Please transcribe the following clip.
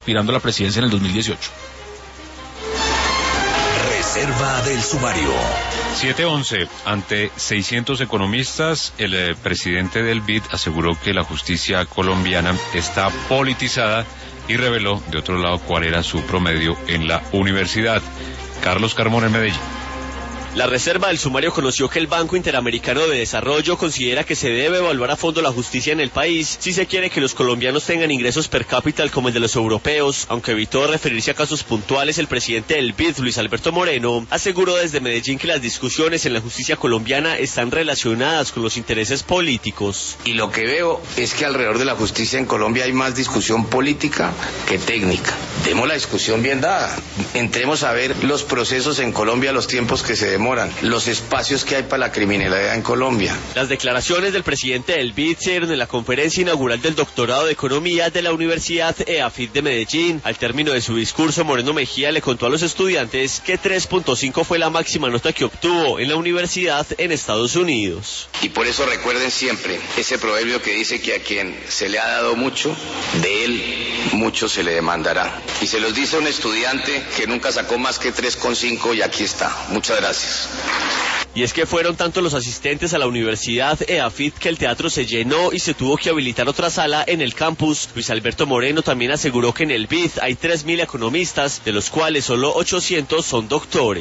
aspirando a la presidencia en el 2018. Reserva del sumario. 7:11. Ante 600 economistas, el presidente del BID aseguró que la justicia colombiana está politizada y reveló, de otro lado, cuál era su promedio en la universidad. Carlos Carmona, en Medellín. La Reserva del Sumario conoció que el Banco Interamericano de Desarrollo considera que se debe evaluar a fondo la justicia en el país si se quiere que los colombianos tengan ingresos per cápita como el de los europeos. Aunque evitó referirse a casos puntuales, el presidente del BID, Luis Alberto Moreno, aseguró desde Medellín que las discusiones en la justicia colombiana están relacionadas con los intereses políticos. Y lo que veo es que alrededor de la justicia en Colombia hay más discusión política que técnica. Demos la discusión bien dada. Entremos a ver los procesos en Colombia, los tiempos que se demoran, los espacios que hay para la criminalidad en Colombia. Las declaraciones del presidente del BID se dieron en la conferencia inaugural del doctorado de Economía de la Universidad EAFIT de Medellín. Al término de su discurso, Moreno Mejía le contó a los estudiantes que 3.5 fue la máxima nota que obtuvo en la universidad en Estados Unidos. Y por eso recuerden siempre ese proverbio que dice que a quien se le ha dado mucho, de él mucho se le demandará. Y se los dice un estudiante que nunca sacó más que 3.5 y aquí está. Muchas gracias. Y es que fueron tanto los asistentes a la Universidad EAFIT que el teatro se llenó y se tuvo que habilitar otra sala en el campus. Luis Alberto Moreno también aseguró que en el BID hay 3.000 economistas, de los cuales solo 800 son doctores.